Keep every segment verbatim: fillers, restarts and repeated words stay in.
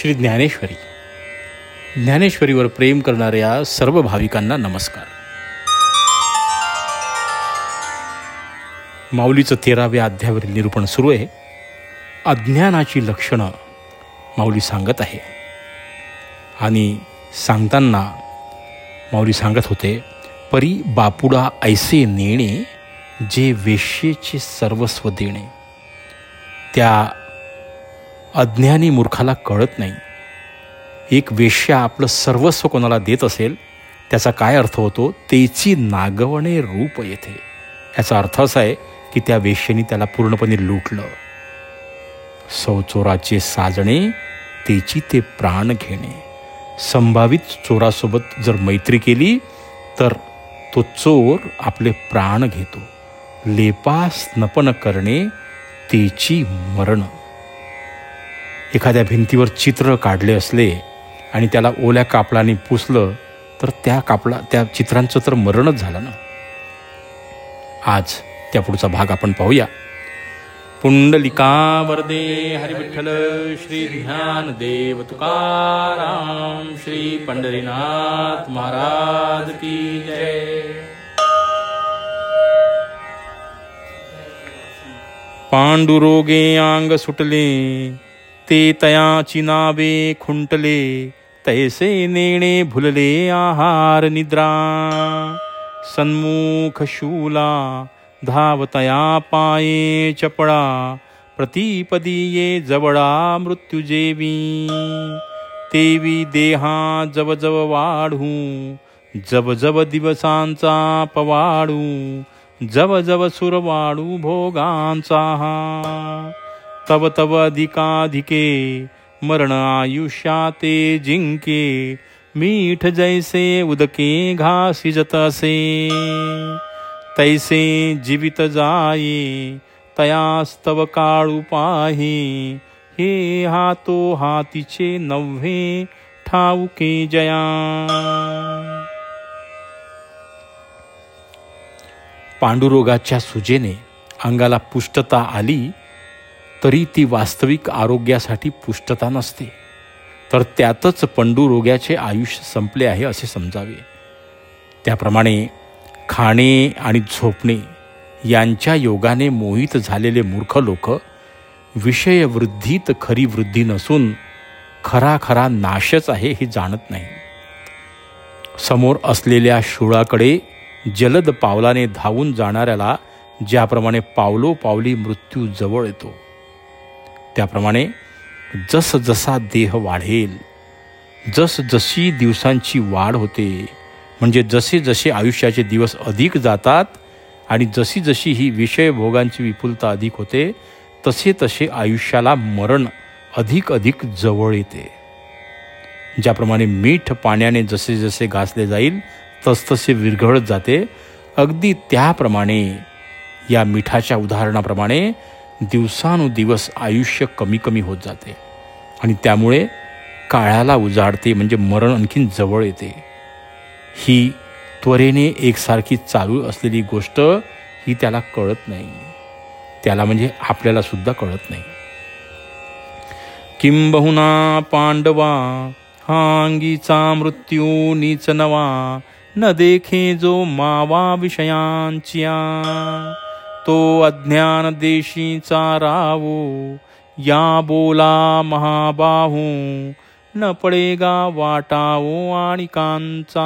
श्री ज्ञानेश्वरी. ज्ञानेश्वरीवर प्रेम करणाऱ्या सर्व भाविकांना नमस्कार. माऊलीचं तेराव्या अध्यायावरील निरूपण सुरू आहे. अज्ञानाची लक्षणं माऊली सांगत आहे आणि सांगताना माऊली सांगत होते, परी बापुडा ऐसे नेणे जे वेश्येचे सर्वस्व देणे. त्या अज्ञानी मूर्खाला कळत नाही. एक वेश्या आपलं सर्वस्व कोणाला देत असेल त्याचा काय अर्थ होतो, तेची नागवणे रूप येते. याचा अर्थ असा आहे की त्या वेश्येने त्याला पूर्णपणे लुटलं. सौचोराचे साजणे तेची ते प्राण घेणे. संभावित चोरासोबत जर मैत्री केली तर तो चोर आपले प्राण घेतो. लेपास नपन करणे तेची मरण. एखाद्या भिंतीवर चित्र काढले असले आणि त्याला ओल्या कापडाने पुसलं तर त्या कापडा त्या चित्रांचं तर मरणच झालं ना. आज त्या पुढचा भाग आपण पाहूया. पुंडलिका वरदे हरी विठ्ठल श्री ज्ञानदेव तुकाराम श्री पंढरीनाथ महाराज की जय. पांडुरोगे अंग सुटले ते तयाची नावे खुंटले. तैसे नेणे भुलले आहार निद्रा. सन्मुख शूला धावतया पाये चपळा. प्रतिपदी ये जवळा मृत्यू जेवी. तेवी देहा जव जव वाढू. जव जव दिवसांचा पवाडू. जव जव सुरवाडू भोगांचा. तव तव अधिकाधिके मरण आयुष्याते जिंके. मीठ जैसे उदके घासिजत असे. तैसे जीवित जाये तयास्तव काळू पाहे. हे हातो हातीचे नव्हे ठाऊके जया. पांडुरोगाच्या सुजेने अंगाला पुष्टता आली तरी ती वास्तविक आरोग्यासाठी पुष्टता नसते, तर त्यातच पंडुरोगाचे आयुष्य संपले आहे असे समजावे. त्याप्रमाणे खाणे आणि झोपणे यांच्या योगाने मोहित झालेले मूर्ख लोक विषयवृद्धीत खरी वृद्धी नसून खरा खरा नाशच आहे हे जाणत नाही. समोर असलेल्या शूळाकडे जलद पावलाने धावून जाणाऱ्याला ज्याप्रमाणे पावलो पावली मृत्यू जवळ येतो, त्याप्रमाणे जस जसा देह वाढेल, जस जशी दिवसांची वाढ होते, म्हणजे जसे जसे आयुष्याचे दिवस अधिक जातात आणि जशी जशी ही विषयभोगांची विपुलता अधिक होते, तसे तसे आयुष्याला मरण अधिक अधिक जवळ येते. ज्याप्रमाणे मीठ पाण्याने जसे जसे घासले जाईल तसतसे विरघळत जाते, अगदी त्याप्रमाणे या मिठाच्या उदाहरणाप्रमाणे दिवसानुदिवस आयुष्य कमी कमी होत जाते आणि त्यामुळे काळाला उजाडते, म्हणजे मरण आणखीन जवळ येते. ही त्वरेने एकसारखी चालू असलेली गोष्ट ही त्याला कळत नाही, त्याला म्हणजे आपल्याला सुद्धा कळत नाही. किंबहुना पांडवा हांगीचा मृत्यू नीच नवा. न देखे जो मावा विषयांचिया. तो अज्ञान देशीचा रावो. या बोला महाबाहू. न पडेगा वाटाओ आणिकांचा.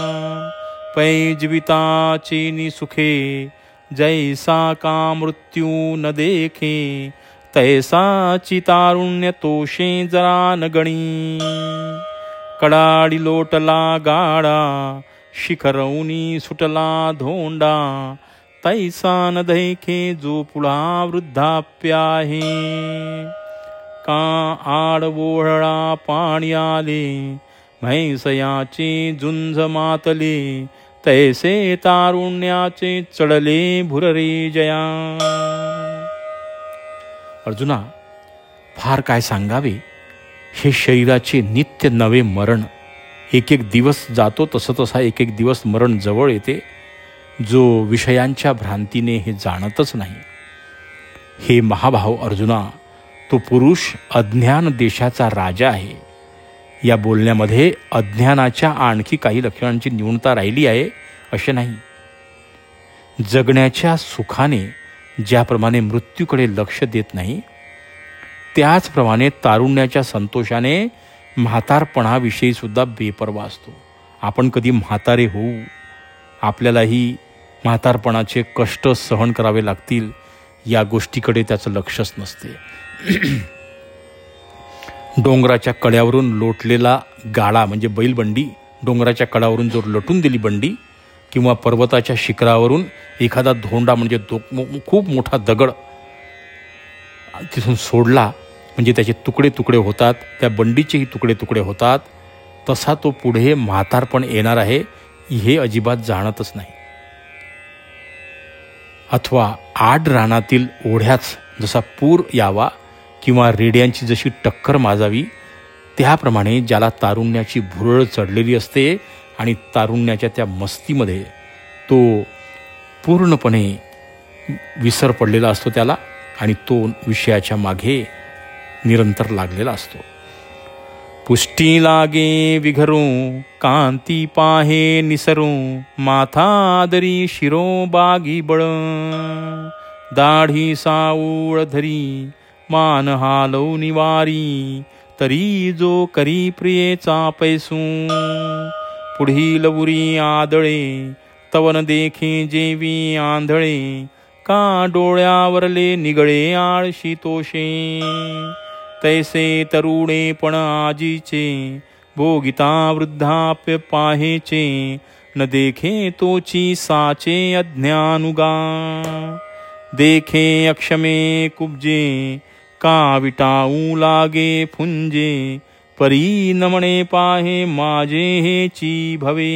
पैजविताचे निसुखे. जैसा का मृत्यू न देखे. तैसाची तारुण्य तोषे जरा न गणी. कडाडी लोटला गाडा. शिखरौनी सुटला धोंडा. तैसा न दैखे जो पुढा वृद्धाप्य आहे. का आडवोहळा पाणी आले. म्हैसयाचे झुंज मातले. तैसे तारुण्याचे चढले भुररे जया. अर्जुना, फार काय सांगावे. हे शरीराचे नित्य नवे मरण. एक एक दिवस जातो तसं तसा एक एक दिवस मरण जवळ येते. जो विषयांच्या भ्रांतीने हे जाणतच नाही. हे महाभाव अर्जुना, तो पुरुष अज्ञान देशाचा राजा आहे. या बोलण्यामध्ये अज्ञानाच्या आणखी काही लक्षणांची न्यूनता राहिली आहे असे नाही. जगण्याच्या सुखाने ज्याप्रमाणे मृत्यूकडे लक्ष देत नाही, त्याचप्रमाणे तारुण्याच्या संतोषाने म्हातारपणाविषयी सुद्धा बेपर्वा असतो. आपण कधी म्हातारे होऊ, आपल्यालाही म्हातारपणाचे कष्ट सहन करावे लागतील, या गोष्टीकडे त्याचं लक्षच नसते. डोंगराच्या कड्यावरून लोटलेला गाडा म्हणजे बैलबंडी, डोंगराच्या कडावरून जर लटून दिली बंडी, किंवा पर्वताच्या शिखरावरून एखादा धोंडा म्हणजे दो खूप मोठा दगड तिथून सोडला म्हणजे त्याचे तुकडे तुकडे होतात, त्या बंडीचेही तुकडे तुकडे होतात, तसा तो पुढे म्हातारपण येणार आहे हे अजिबात जाणतच नाही. अथवा आड रानातील ओढ्याच जसा पूर यावा किंवा रेड्यांची जशी टक्कर माजावी, त्याप्रमाणे ज्याला तारुण्याची भुरळ चढलेली असते आणि तारुण्याच्या त्या मस्तीमध्ये तो पूर्णपणे विसर पडलेला असतो त्याला, आणि तो विषयाच्या मागे निरंतर लागलेला असतो. पुष्टी लागे विघरू कांती पाहे निसरू, माथा आदरी शिरो बागी बळ, दाढी साऊळ धरी मान हालव निवारी, तरी जो करी प्रियेचा पैसू, पुढील उरी आदळे तवन देखे जेवी आंधळे, का डोळ्यावरले निगळे आळशी तोषे, तैसे तरुणे पण आजीचे, भोगिता वृद्धाप्य पाहेचे, न देखे तोची साचे अज्ञानुगा, देखे अक्षमे कुब्जे, का विटाऊ लागे फुंजे, परी नमणे पाहे माझे हेची भवे.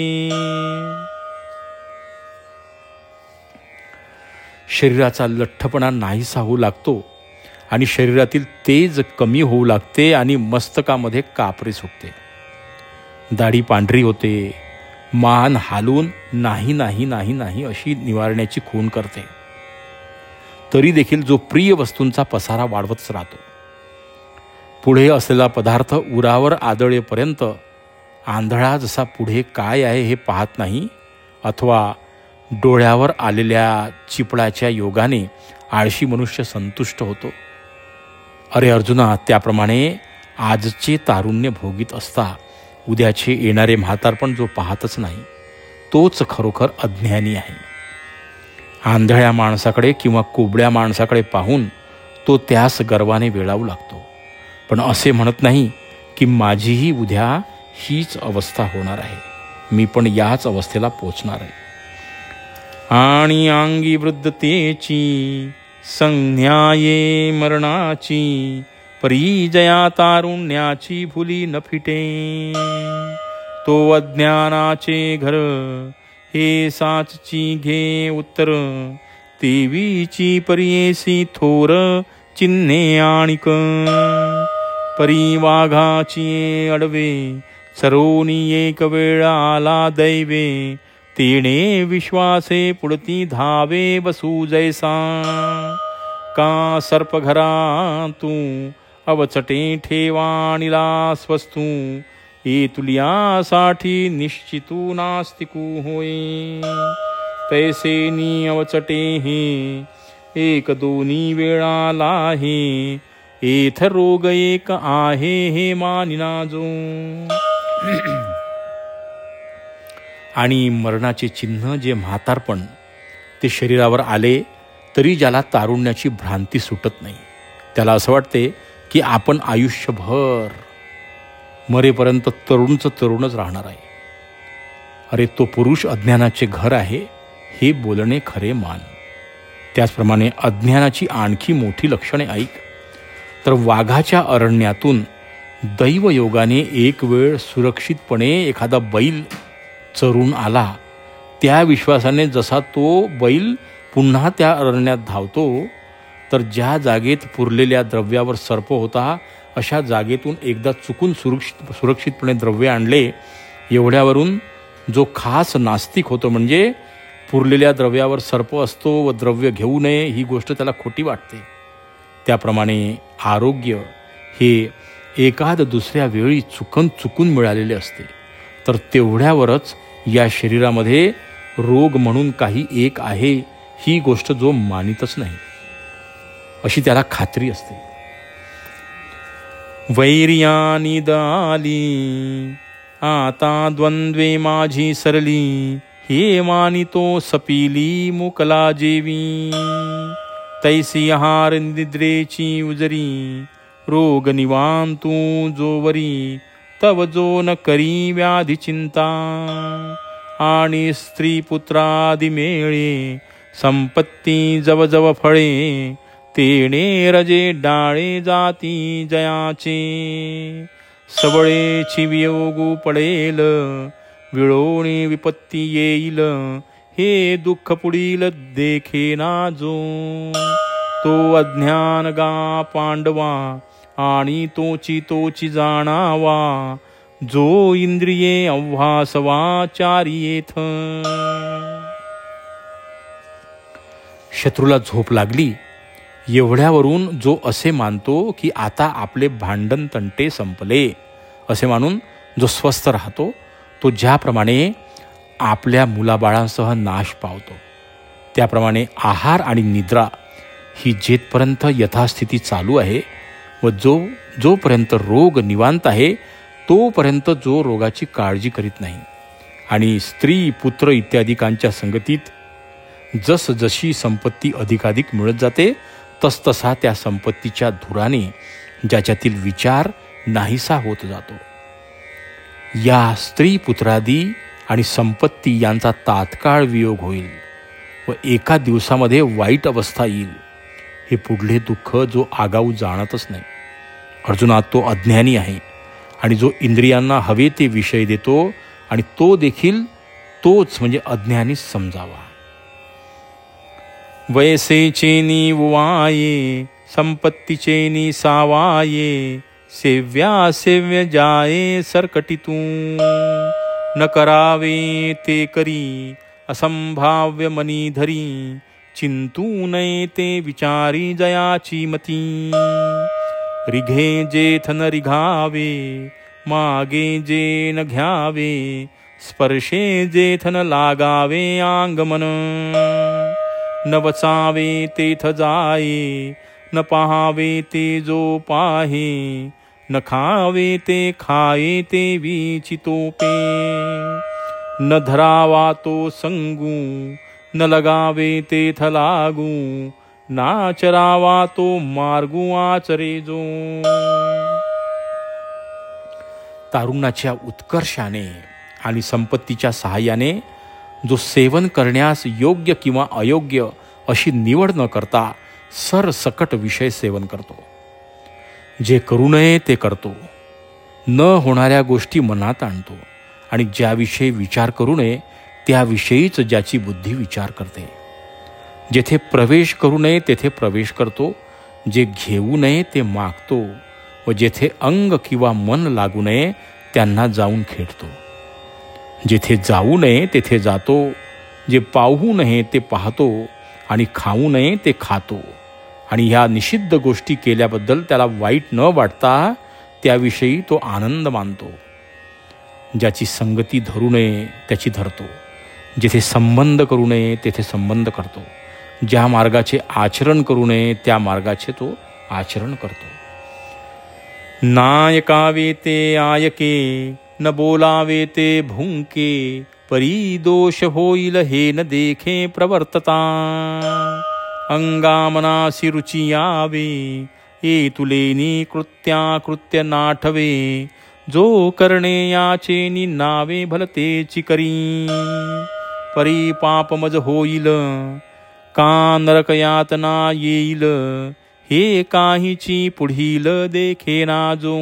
शरीराचा लठ्ठपणा नाहीसा होऊ लागतो आणि शरीरातील तेज कमी होऊ लागते आणि मस्तकामध्ये कापरे सुटते. दाढी पांढरी होते, मान हालून नाही नाही नाही नाही अशी निवारण्याची खून करते. तरी देखील जो प्रिय वस्तूंचा पसारा वाढवतच राहतो. पुढे असलेला पदार्थ उरावर आदळेपर्यंत आंधळा जसा पुढे काय आहे हे पाहत नाही, अथवा डोळ्यावर आलेल्या चिपळाच्या योगाने आळशी मनुष्य संतुष्ट होतो. अरे अर्जुना, त्याप्रमाणे आजचे तारुण्य भोगीत असता उद्याचे येणारे म्हातारपण जो पाहतच नाही, तोच खरोखर अज्ञानी आहे. आंधळ्या माणसाकडे किंवा कोबड्या माणसाकडे पाहून तो त्यास गर्वाने वेळावू लागतो, पण असे म्हणत नाही की माझीही उद्या हीच अवस्था होणार आहे, मी पण याच अवस्थेला पोचणार आहे. आणि अंगी वृद्धतेची संज्ञाये मरणाची, परिजया तारुण्याची भुली न फिटे, तो अज्ञानाचे घर हे साचची घे उत्तर, तेवीची परियेसी थोर चिन्हे आणिक, परी वाघाची अडवे सरोनी एक वेळ आला दैवे, तेणे विश्वासे पुढती धावे बसू जैसा, का सर्प घरा तू अवचटे ठेवाणीला स्वस्तू, हे तुलियासाठी निश्चितू नास्तिकू होय, तैसेनी अवचटे हे एक दोन्ही वेळा लाहे, एथ रोग एक आहे हे मानिना जो. आणि मरणाचे चिन्ह जे म्हातारपण ते शरीरावर आले तरी ज्याला तारुण्याची भ्रांती सुटत नाही, त्याला असं वाटते की आपण आयुष्यभर मरेपर्यंत तरुणच तरुणच राहणार आहे. अरे तो पुरुष अज्ञानाचे घर आहे हे बोलणे खरे मान. त्याचप्रमाणे अज्ञानाची आणखी मोठी लक्षणे ऐक, तर वाघाच्या अरण्यातून दैवयोगाने एक वेळ सुरक्षितपणे एखादा बैल चरून आला, त्या विश्वासाने जसा तो बैल पुन्हा त्या अरण्यात धावतो, तर ज्या जागेत पुरलेल्या द्रव्यावर सर्प होता अशा जागेतून एकदा चुकून सुरक्षित सुरक्षितपणे द्रव्य आणले, एवढ्यावरून जो खास नास्तिक होतो, म्हणजे पुरलेल्या द्रव्यावर सर्प असतो व द्रव्य घेऊ नये ही गोष्ट त्याला खोटी वाटते, त्याप्रमाणे आरोग्य हे एखाद दुसऱ्या वेळी चुकन चुकून मिळालेले असते, तर तेवढ्यावरच या शरीरामध्ये रोग म्हणून काही एक आहे ही गोष्ट जो मानितच नाही अशी त्याला खात्री असते. वैर्यानी दाली आता द्वंद्वे माझी सरली, हे मानितो सपिली मुकला जेवी. तैसी आहार निद्रेची उजरी, रोग निवांतू जोवरी. तव जो न करी व्याधी चिंता, आणि स्त्री पुत्रादि मेळे. संपत्ती जव जव फळे, तेणे रजे डाळे जाती जयाचे. सबळेची वियोगू पडेल, विळोणी विपत्ती येईल. हे दुःख पुढील देखेना जो, तो अज्ञान गा पांडवा. आणि तोची तोची जाणावा, जो इंद्रिये अव्हासवा चारियेथ. शत्रूला झोप लागली एवढ्यावरून जो असे मानतो की आता आपले भांडण तंटे संपले, असे मानून जो स्वस्थ राहतो, तो ज्याप्रमाणे आपल्या मुलाबाळांसह नाश पावतो, त्याप्रमाणे आहार आणि निद्रा ही जेथपर्यंत यथास्थिती चालू आहे व जो जोपर्यंत रोग निवांत आहे तोपर्यंत जो रोगाची काळजी करीत नाही, आणि स्त्री पुत्र इत्यादिकांच्या संगतीत जस जशी संपत्ती अधिकाधिक मिळत जाते तसतसा त्या संपत्तीच्या धुराने ज्याच्यातील विचार नाहीसा होत जातो. या स्त्री पुत्रादी आणि संपत्ती यांचा तात्काळ वियोग होईल व एका दिवसामध्ये वाईट अवस्था येईल. हे पुढले दुःख जो आगाऊ जाणतच नाही. अर्जुना, तो अज्ञानी आहे आणि जो इंद्रियांना हवे ते विषय देतो आणि तो देखील तोच म्हणजे अज्ञानीच समजावा. वयसेचेनी उवाये, संपत्तीचेनी सावाये. सेव्या सेव्य जाये सरकटितू, न करावे ते करी. असंभाव्य मनी धरी, चिंतू नये ते विचारी जयाची मती. रिघे जेथ न रिघावे, मागे जे न घ्यावे. स्पर्शे जेथ न लागावे आंगमन. न वचावे तेथ जाये, न पाहावे ते जो पाहे. न खावे ते खाये ते विचितोपे. न धरावा तो संगू, न लगावे तेथ लागू. नाचरावा तो मार्गू आचरे जो. तारुण्याच्या उत्कर्षाने आणि संपत्तीच्या सहाय्याने जो सेवन करण्यास योग्य किंवा अयोग्य अशी निवड न करता सरसकट विषय सेवन करतो. जे करू नये ते करतो, न होणाऱ्या गोष्टी मनात आणतो आणि ज्याविषयी विचार करू नये त्याविषयीच ज्याची बुद्धी विचार करते. जेथे प्रवेश करू नये तेथे प्रवेश करतो, जे घेऊ नये ते मागतो व जेथे अंग किंवा मन लागू नये त्यांना जाऊन खेळतो. जेथे जाऊ नये तेथे जातो, जे पाहू नये ते पाहतो आणि खाऊ नये ते खातो. आणि ह्या निषिद्ध गोष्टी केल्याबद्दल त्याला वाईट न वाटता त्याविषयी तो आनंद मानतो. ज्याची संगती धरू नये त्याची धरतो, जेथे संबंध करू नये तेथे संबंध करतो. ज्या मार्गाचे आचरण करू नये त्या मार्गाचे तो आचरण करतो. नायकावे ते आयके, न बोलावे ते भुंके. परी दोष होईल हे न देखे प्रवर्तता. अंगामनासी रुची यावे, ए तुलेनी कृत्या कृत्य नाठवे. जो करणे याचे नि नावे भलतेची करी. परी पाप मज होईल, का नरक यातना येईल. हे काहीची पुढील देखेना जो.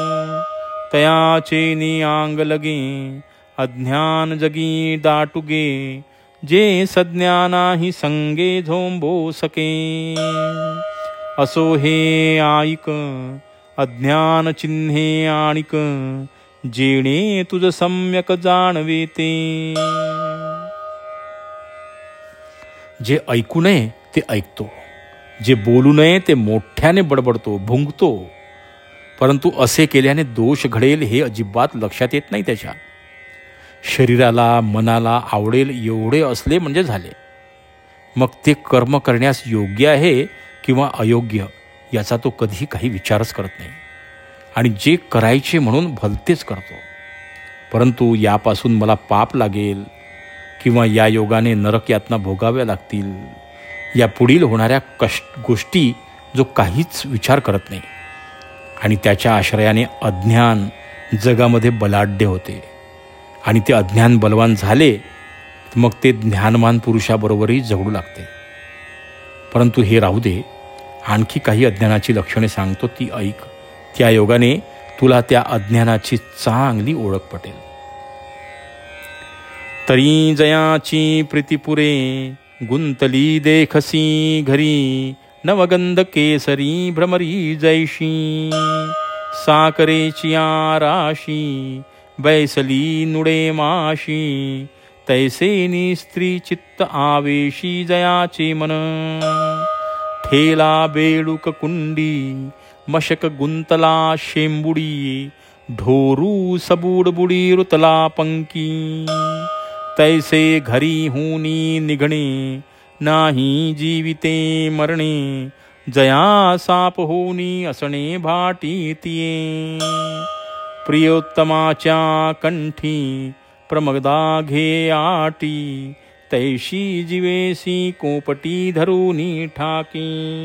तयाचे नि आंग लगे, अज्ञान जगी दाटुगे. जे सज्ञानाही संगे झोंबो सके. असो हे आईक, अज्ञान चिन्हे आणिक. जेणे तुझ सम्यक जाणवे ते. जे ऐकू नये ते ऐकतो, जे बोलू नये ते मोठ्याने बडबडतो, भुंकतो, परंतु असे केल्याने दोष घडेल हे अजिबात लक्षात येत नाही त्याच्या. शरीराला मनाला आवडेल एवढे असले म्हणजे झाले. मग ते कर्म करण्यास योग्य आहे किंवा अयोग्य याचा तो कधी काही विचारच करत नाही आणि जे करायचे म्हणून भलतेच करतो. परंतु यापासून मला पाप लागेल किंवा या योगाने नरक यातना भोगाव्या लागतील या पुढील होणाऱ्या कष्ट गोष्टी जो काहीच विचार करत नाही आणि त्याच्या आश्रयाने अज्ञान जगामध्ये बलाढ्य होते आणि ते अज्ञान बलवान झाले मग ते ज्ञानवान पुरुषाबरोबरही झगडू लागते. परंतु हे राहू दे, आणखी काही अज्ञानाची लक्षणे सांगतो, ती ऐक. त्या योगाने तुला त्या अज्ञानाची चांगली ओळख पटेल. तरी जयाची प्रीतीपुरे गुंतली देखसी घरी नवगंध केसरी भ्रमरी जैशी साकरेची आराशी बैसली नुडे माशी तैसेनी स्त्री चित्त आवेशी जयाचे मन ठेला बेडूक कुंडी मशक गुंतला शेंबुडी ढोरू सबुडबुडी रुतला पंकी तैसे घरी हुनी निघणे नाही जीविते मरणे जया साप होनी असणे भाटी तिये प्रियोत्तमाच्या कंठी प्रमगदा घे आटी तैशी जीवेसी कोपटी धरूनी ठाकी.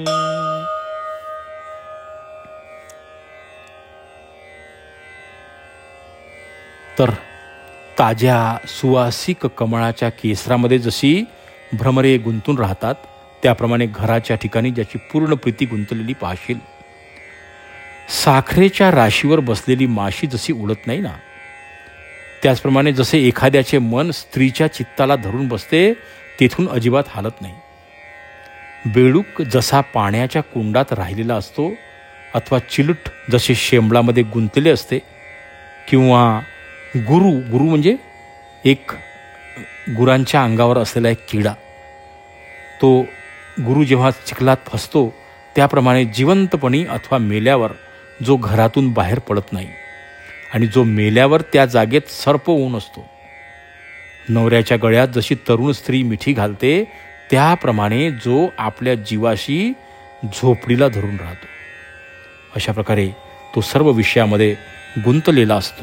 तर ताज्या सुवासिक कमळाच्या केसरामध्ये जशी भ्रमरे गुंतून राहतात त्याप्रमाणे घराच्या ठिकाणी ज्याची पूर्ण प्रीती गुंतलेली पाहशील. साखरेच्या राशीवर बसलेली माशी जशी उडत नाही ना, त्याचप्रमाणे जसे एखाद्याचे मन स्त्रीच्या चित्ताला धरून बसते तेथून अजिबात हालत नाही. बेडूक जसा पाण्याच्या कुंडात राहिलेला असतो अथवा चिलट जसे शेंबळामध्ये गुंतले असते किंवा गुरु गुरु म्हणजे एक गुरांच्या अंगावर असलेला एक किडा, तो गुरु जेव्हा चिखलात फसतो त्याप्रमाणे जिवंतपणी अथवा मेल्यावर जो घरातून बाहेर पडत नाही आणि जो मेल्यावर त्या जागेत सर्प होऊन असतो. नवऱ्याच्या गळ्यात जशी तरुण स्त्री मिठी घालते त्याप्रमाणे जो आपल्या जीवाशी झोपडीला धरून राहतो, अशा प्रकारे तो सर्व विषयामध्ये गुंतलेला असतो.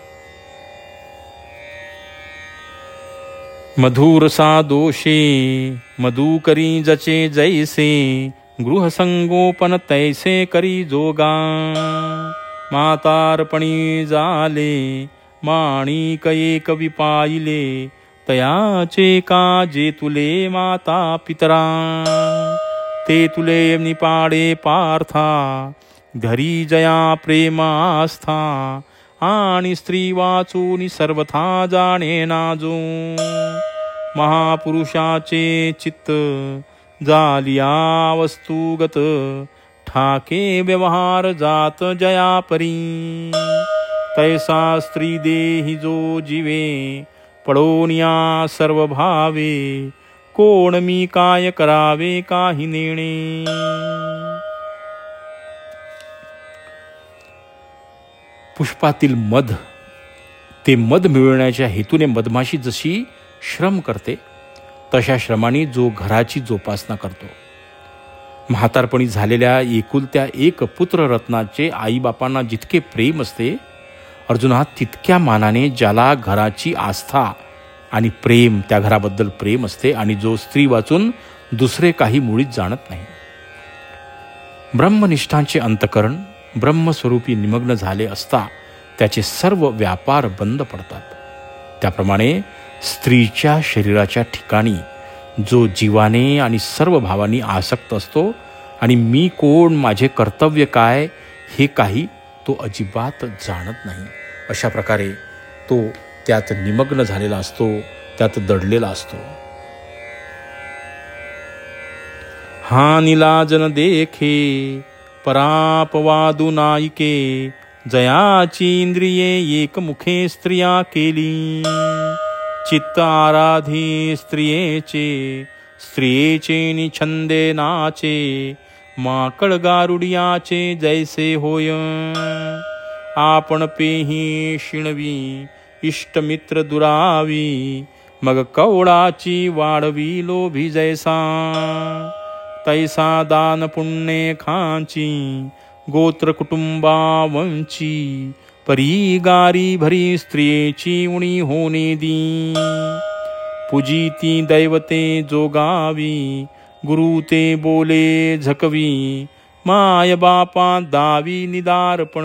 मधुरसा दोषे मधुकरी जचे जैसे गृहसंगोपन तैसे करी जोगा मातार्पणी जाले माणिक एक विपाईले तयाचे काजे तुले माता पितरा ते तुले निपाडे पार्था घरी जया प्रेमास्था आणि स्त्री वाचून सर्वथा जाणे नाजो महापुरुषाचे चित्त जालिया वस्तुगत ठाके व्यवहार जात जया परी तैसा स्त्री देही जो जीवे पडोनिया सर्व भावे कोण मी काय करावे काही नेणे. पुष्पातील मध ते मध मिळवण्याच्या हेतूने मधमाशी जशी श्रम करते तशा श्रमाने जो घराची जोपासना करतो. म्हातारपणी झालेल्या एकुलत्या एक पुत्ररत्नाचे आईबापांना जितके प्रेम असते अर्जुना तितक्या मानाने ज्याला घराची आस्था आणि प्रेम त्या घराबद्दल प्रेम असते आणि जो स्त्री वाचून दुसरे काही मुळीच जाणत नाही. ब्रह्मनिष्ठांचे अंतकरण ब्रह्मस्वरूपी निमग्न झाले असता त्याचे सर्व व्यापार बंद पडतात. त्याप्रमाणे स्त्रीच्या शरीराच्या ठिकाणी जो जीवाने आणि सर्व भावांनी आसक्त असतो आणि मी कोण माझे कर्तव्य काय हे काही तो अजिबात जाणत नाही, अशा प्रकारे तो त्यात निमग्न झालेला असतो, त्यात दडलेला असतो. हा निलाजन देखे परापवादू नायिके जयाची इंद्रिये एकमुखे स्त्रिया केली चित्त आराधी स्त्रियेचे स्त्रियेचे निछंदे नाचे माकड गारुडियाचे जैसे होय. आपण पेही शिणवी इष्टमित्र दुरावी, मग कवडाची वाढवी लोभी जैसा. तैसा दान पुण्य खांची गोत्र कुटुंबा वंची, परी गारी भरी स्त्रियेची उणी होणे दी. पूजिती दैवते जोगावी, गुरु ते बोले झकवी, माय बापा दावी निदारपण.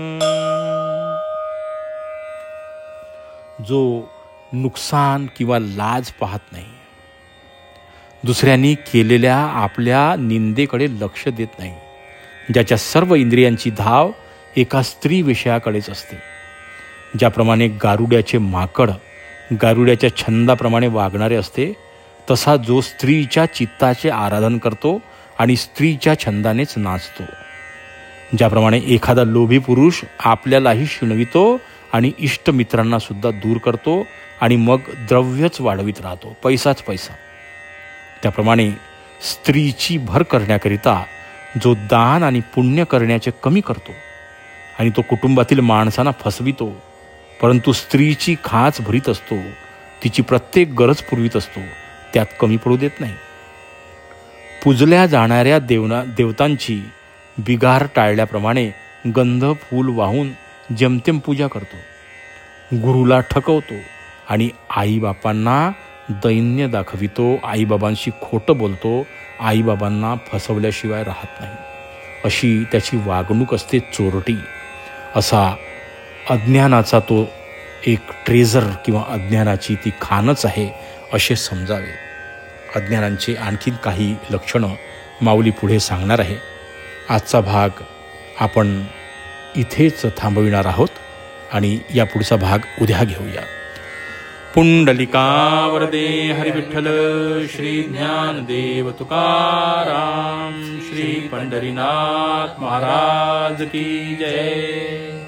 जो नुकसान किंवा लाज पाहत नाही, दुसऱ्यांनी केलेल्या आपल्या निंदेकडे लक्ष देत नाही, ज्याच्या सर्व इंद्रियांची धाव एका स्त्री विषयाकडेच असते. ज्याप्रमाणे गारुड्याचे माकड गारुड्याच्या छंदाप्रमाणे वागणारे असते, तसा जो स्त्रीच्या चित्ताचे आराधन करतो आणि स्त्रीच्या छंदानेच नाचतो. ज्याप्रमाणे एखादा लोभी पुरुष आपल्यालाही शिणवितो आणि इष्टमित्रांना सुद्धा दूर करतो आणि मग द्रव्यच वाढवित राहतो, पैसाच पैसा. त्याप्रमाणे स्त्रीची भर करण्याकरिता जो दान आणि पुण्य करण्याचे कमी करतो आणि तो कुटुंबातील माणसांना फसवितो, परंतु स्त्रीची खाच भरीत असतो, तिची प्रत्येक गरज पुरवीत असतो, त्यात कमी पडू देत नाही. पूजल्या जाणाऱ्या देवना देवतांची बिगार टाळल्याप्रमाणे गंध फूल वाहून जमतेम पूजा करतो, गुरुला ठकवतो आणि आईबापांना दैन्य दाखवितो, आईबाबांशी खोटं बोलतो, आईबाबांना फसवल्याशिवाय राहत नाही. अशी त्याची वागणूक असते चोरटी. असा अज्ञानाचा तो एक ट्रेझर किंवा अज्ञानाची ती खानच आहे असे समजावे. अज्ञानांचे आणखीन काही लक्षणं माऊली पुढे सांगणार आहे. आजचा भाग आपण इथेच थांबविणार आहोत आणि या पुढचा भाग उद्या घेऊया. पुंडलिका वरदे हरी विठ्ठल, श्री ज्ञानदेव तुकाराम, श्री पंढरीनाथ महाराज की जय.